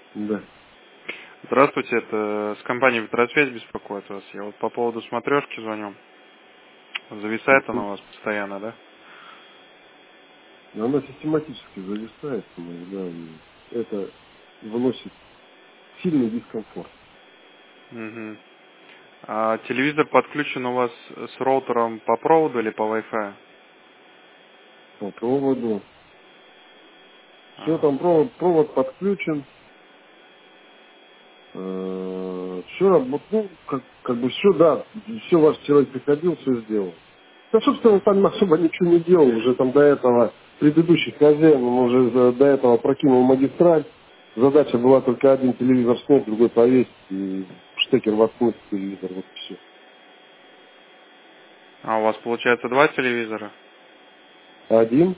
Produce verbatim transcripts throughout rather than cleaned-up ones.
Да. Здравствуйте, это с компании «Ветросвязь» беспокоит вас. Я вот по поводу смотрешки звоню. Зависает она у вас постоянно, да? Она систематически зависает, иногда, и это выносит сильный дискомфорт. Угу. А телевизор подключен у вас с роутером по проводу или по Wi-Fi? По проводу. Все Ага. там провод, провод подключен. Все работает, ну, как, как бы все, да, все ваш человек приходил, все сделал. Да, собственно, там особо ничего не делал, уже там до этого предыдущий хозяин, он уже за- до этого прокинул магистраль. Задача была только один телевизор снять, другой повесить и штекер воткнуть в телевизор, вот все. А у вас получается два телевизора? Один.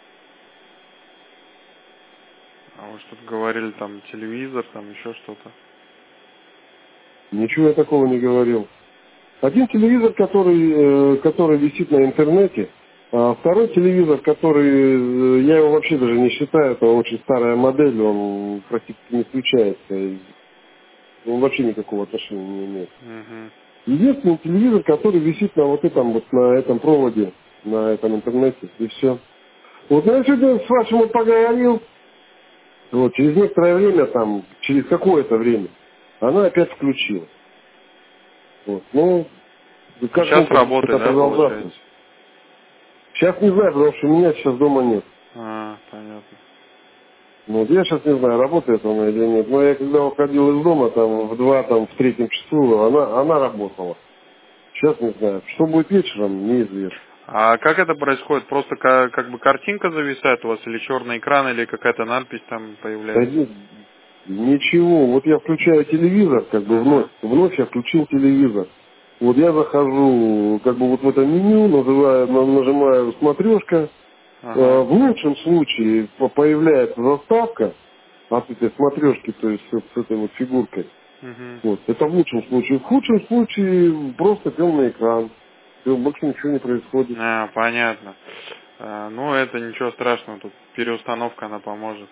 А вы что-то говорили, там телевизор, там еще что-то. Ничего я такого не говорил. Один телевизор, который, э, который висит на интернете, а второй телевизор, который, э, я его вообще даже не считаю, это очень старая модель, он практически не включается, и он вообще никакого отношения не имеет. Угу. Единственный телевизор, который висит на вот этом вот, на этом проводе, на этом интернете, и все. Вот я сегодня с вашим вот поговорил, вот, через некоторое время, там, через какое-то время, она опять включилась. Вот. Ну, И как сейчас может работает, это да, продолжаться? получается? Сейчас не знаю, потому что меня сейчас дома нет. А, понятно. Ну, вот я сейчас не знаю, работает она или нет. Но я когда уходил из дома, там, в два, там, в третьем часу, она, она работала. Сейчас не знаю. Что будет вечером, неизвестно. А как это происходит? Просто ка- как бы картинка зависает у вас, или черный экран, или какая-то надпись там Да появляется? нет, ничего. Вот я включаю телевизор, как бы вновь. Ага. Вновь я включил телевизор. Вот я захожу, как бы вот в это меню, называю, на- нажимаю смотрешка. Э, Ага. В лучшем случае по- появляется заставка от этой смотрешки, то есть вот с этой вот фигуркой. Угу. Вот. Это в лучшем случае. В худшем случае просто темный экран. Всё, больше ничего не происходит. А, понятно. А, ну, это ничего страшного, тут переустановка, она поможет.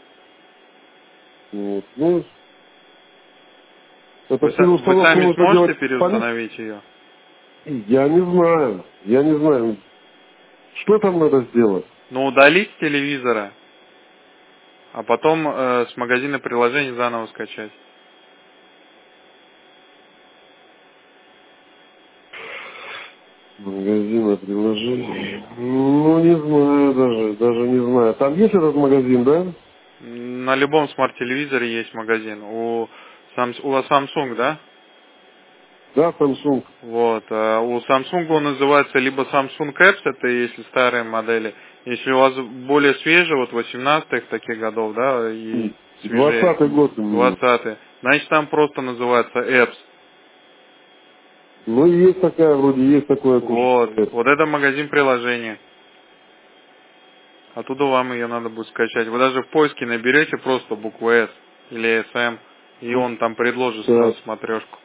Вот. Ну, это Вы, са- вы переустановку сами нужно сможете делать память. переустановить ее? Я не знаю. Я не знаю. Что там надо сделать? Ну, удалить с телевизора, а потом э, с магазина приложений заново скачать. Магазина приложений. Ну, не знаю даже. Даже не знаю. Там есть этот магазин, да? На любом смарт-телевизоре есть магазин. У, Sams- у вас Samsung, да? Да, Samsung. Вот. а у Samsung он называется либо Samsung Apps, это если старые модели. Если у вас более свежие, вот восемнадцатых таких годов, да, и свежее, Двадцатый год у меня. двадцатые, значит там просто называется Apps. Ну, и есть такая, вроде есть такое тоже. Вот. Вот это магазин приложения. Оттуда вам ее надо будет скачать. Вы даже в поиске наберете просто букву S или эс эм, и он там предложит сразу Так. смотрешку.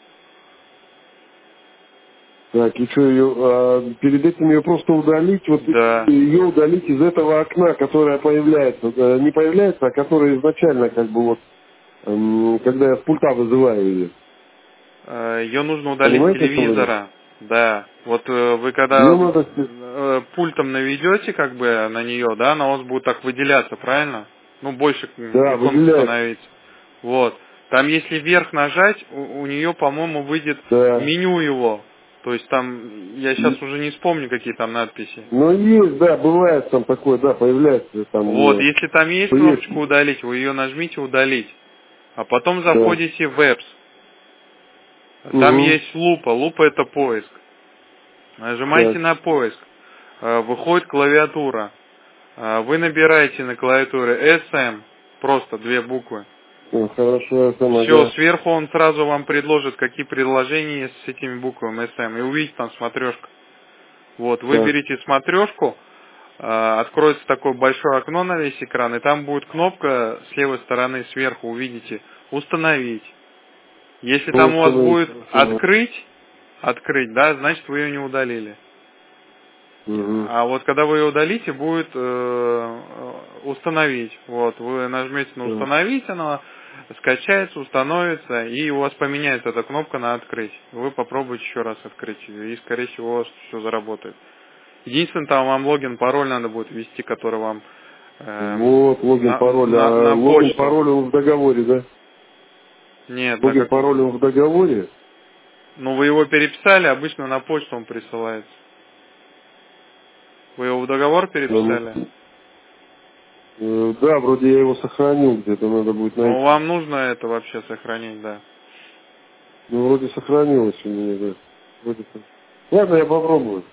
Так, и что, ее, а, перед этим ее просто удалить, вот Да. ее удалить из этого окна, которое появляется, э, не появляется, а которое изначально, как бы вот, эм, когда я с пульта вызываю ее. Ее нужно удалить с Понимаете, о чем я? телевизора. Да. Вот э, вы когда Ее надо... с- э, пультом наведете как бы на нее, да, она у вас будет так выделяться, правильно? Ну, больше м, Да, иконка выделяется. становится. Вот. Там если вверх нажать, у, у нее, по-моему, выйдет Да. меню его. То есть там, я сейчас И- уже не вспомню, какие там надписи. Ну, есть, да, бывает там такое, да, появляется там у Вот, нее. если там есть Что есть. кнопочка удалить, вы ее нажмите удалить. А потом Да. заходите в Apps. Там Угу. есть лупа. Лупа это поиск. Нажимаете Так. на поиск. Э, Выходит клавиатура. Э, Вы набираете на клавиатуре эс эм. Просто две буквы. Ну, хорошо, это Все, нога. сверху он сразу вам предложит, какие предложения есть с этими буквами эс эм. И увидите там смотрешка. Вот, Так. выберите смотрешку. э, Откроется такое большое окно на весь экран. И там будет кнопка с левой стороны сверху. Увидите. Установить. Если Ну, там у вас установить, будет хорошо. открыть, открыть, да, значит вы ее не удалили. Угу. А вот когда вы ее удалите, будет э, установить. Вот, вы нажмете на Так. установить, она скачается, установится, и у вас поменяется эта кнопка на открыть. Вы попробуйте еще раз открыть ее, и, скорее всего, у вас все заработает. Единственное, там вам логин, пароль надо будет ввести, который вам э, Вот, логин, на, пароль. на, А на логин, почту. пароль он в договоре, да? Нет, на Логин, как... пароль он в договоре? Ну, вы его переписали, обычно на почту он присылается. Вы его в договор переписали? Эм, э, Да, вроде я его сохранил где-то, надо будет Ну, найти. вам нужно это вообще сохранить, да. Ну, вроде сохранилось у меня, да. Вроде так. Ладно, я попробую.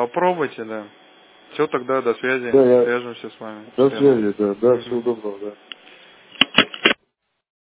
Попробуйте, да. Все, тогда до связи. Да, я... Свяжемся с вами. До Всем. связи, да. Да, всего Мгм. доброго, да.